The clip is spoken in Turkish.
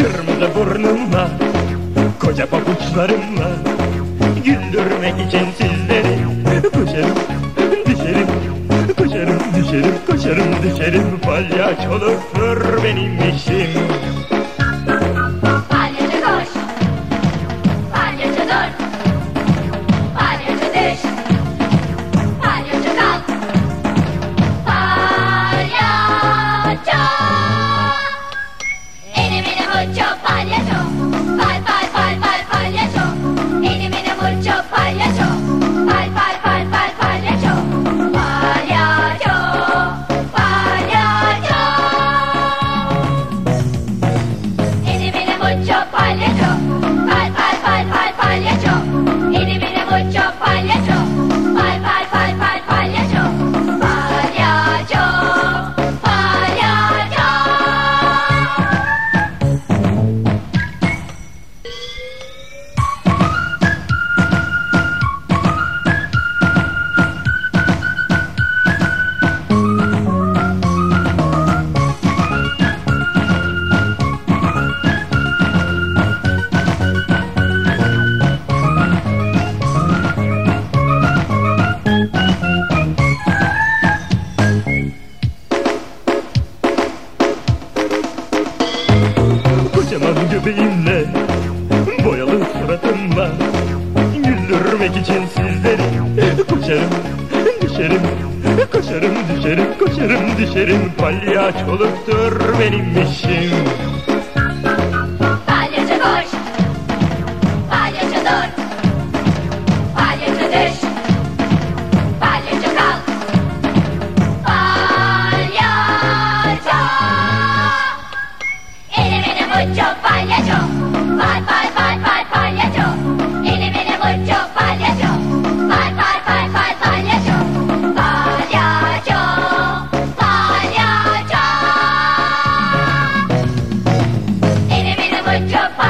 Kırmızı burnumla, koca pabuçlarımla güldürmek için sizleri koşarım, düşerim, koşarım, düşerim, koşarım, düşerim. Palyaçoluktur benim işim. Palyaço koş, palyaço dur, palyaço düş, palyaço kalk, palyaço. Enim enim mucho palyaço, pal pal pal pal palyaço. Enim enim mucho palyaço, pal pal pal pal palyaço. Palyaço, palyaço. Enim enim mucho palyaço, pal pal pal pal palyaço. Enim enim mucho palyaço, pal pal pal pal palyaço. Palyaço, palyaço. Kocaman göbeğimle, boyalı suratımla güldürmek için sizleri koşarım, düşerim, koşarım, düşerim, koşarım, düşerim. Palyaçoluktur benim işim. Palyaço koş, palyaço dur, palyaço düş, palyaço kalk, palyaço. Enim enim mucho palyaço, pal pal pal pal palyaço. Enim enim mucho palyaço, pal pal pal pal palyaço. Palyaço, palyaço. Enim enim mucho palyaço.